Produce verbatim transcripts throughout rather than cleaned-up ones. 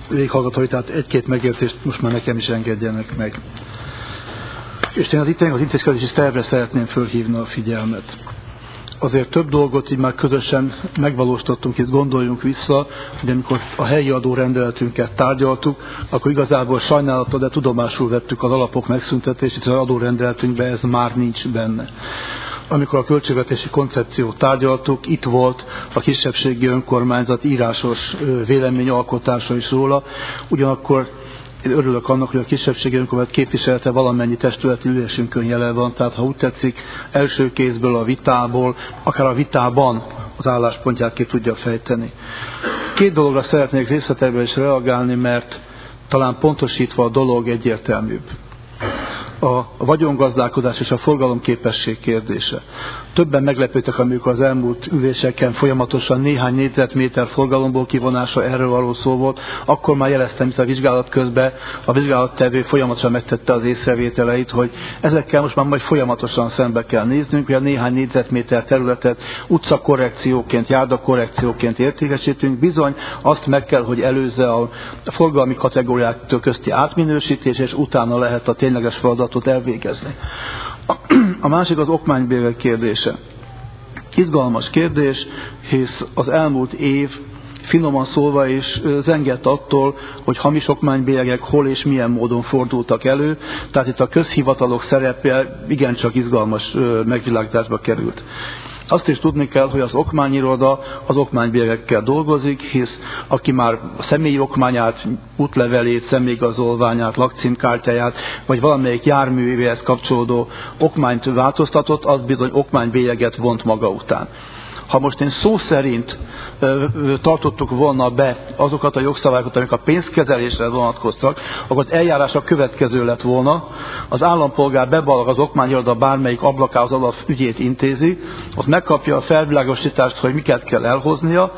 végighallgatói, tehát egy-két megértést most már nekem is engedjenek meg. És én az itt az intézkedési tervre szeretném fölhívni a figyelmet. Azért több dolgot így már közösen megvalósítottunk, és gondoljunk vissza, hogy amikor a helyi adórendeletünket tárgyaltuk, akkor igazából sajnálattal, de tudomásul vettük az alapok megszüntetését, az adórendeletünkben ez már nincs benne. Amikor a költségvetési koncepciót tárgyaltuk, itt volt a kisebbségi önkormányzat írásos véleményalkotása is róla, ugyanakkor én örülök annak, hogy a kisebbségi önkormányzat képviselete valamennyi testületi ülésünkön jelen van, tehát ha úgy tetszik, első kézből a vitából, akár a vitában az álláspontját ki tudja fejteni. Két dologra szeretnék részletekben is reagálni, mert talán pontosítva a dolog egyértelműbb. A vagyongazdálkodás és a forgalomképesség kérdése. Többen meglepődtek, amikor az elmúlt üléseken folyamatosan néhány négyzetméter forgalomból kivonása erről való szó volt, akkor már jeleztem, hisz a vizsgálat közben a vizsgálattevő folyamatosan megtette az észrevételeit, hogy ezekkel most már majd folyamatosan szembe kell néznünk, hogy a néhány négyzetméter területet utcakorrekcióként, járdakorrekcióként értékesítünk, bizony azt meg kell, hogy előzze a forgalmi kategóriák közti átminősítés, és utána lehet a tényleges feladatot elvégezni. A másik az okmánybérek kérdése. Izgalmas kérdés, hisz az elmúlt év finoman szólva is zengett attól, hogy hamis okmánybélyegek hol és milyen módon fordultak elő, tehát itt a közhivatalok szerepe igencsak izgalmas megvilágításba került. Azt is tudni kell, hogy az okmányiroda az okmánybélyegekkel dolgozik, hisz aki már a személyi okmányát, útlevelét, személyigazolványát, lakcímkártyáját, vagy valamelyik járművéhez kapcsolódó okmányt változtatott, az bizony okmánybélyeget vont maga után. Ha most én szó szerint ö, ö, tartottuk volna be azokat a jogszabályokat, amik a pénzkezelésre vonatkoztak, akkor az eljárás a következő lett volna. Az állampolgár beballag az okmányiroda bármelyik ablakához, ahol a ügyét intézi, ott megkapja a felvilágosítást, hogy miket kell elhoznia.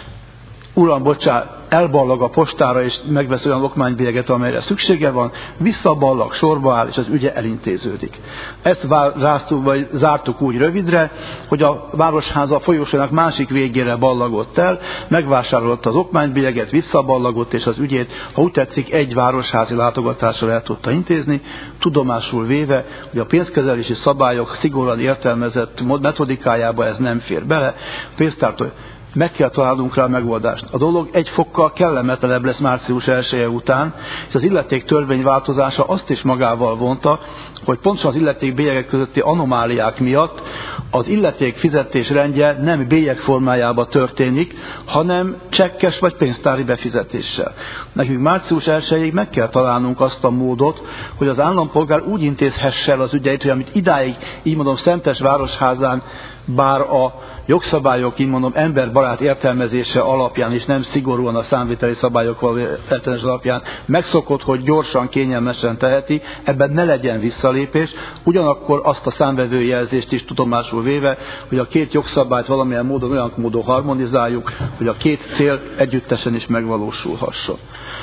Uram, bocsánat, elballag a postára, és megvesz olyan okmánybélyeget, amelyre szüksége van, visszaballag, sorba áll, és az ügye elintéződik. Ezt ráztuk, vagy zártuk úgy rövidre, hogy a Városháza folyosónak másik végére ballagott el, megvásárolta az okmánybélyeget, visszaballagott, és az ügyét, ha úgy tetszik, egy városházi látogatásra el tudta intézni, tudomásul véve, hogy a pénzkezelési szabályok szigorúan értelmezett metodikájába ez nem fér bele. Pénztártól meg kell találnunk rá a megoldást. A dolog egy fokkal kellemetlenebb lesz március elseje után, és az illeték törvény változása azt is magával vonta, hogy pontosan az illeték bélyegek közötti anomáliák miatt az illeték fizetés rendje nem bélyeg formájában történik, hanem csekkes vagy pénztári befizetéssel. Nekünk március elsejéig meg kell találnunk azt a módot, hogy az állampolgár úgy intézhesse el az ügyeit, hogy amit idáig, így mondom, Szentes Városházán, bár a jogszabályok, így mondom, emberbarát értelmezése alapján, és nem szigorúan a számviteli szabályok való értelmezés alapján megszokott, hogy gyorsan, kényelmesen teheti, ebben ne legyen visszalépés, ugyanakkor azt a számvevőjelzést is tudomásul véve, hogy a két jogszabályt valamilyen módon, olyan módon harmonizáljuk, hogy a két cél együttesen is megvalósulhasson.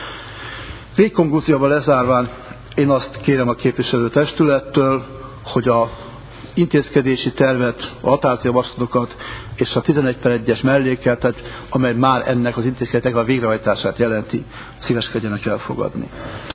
Végkonklúzióval lezárván én azt kérem a képviselő testülettől, hogy a intézkedési tervet, a határozatjavaslatokat és a tizenegy per egyes mellékletet, amely már ennek az intézkedésnek a végrehajtását jelenti, szíveskedjenek elfogadni.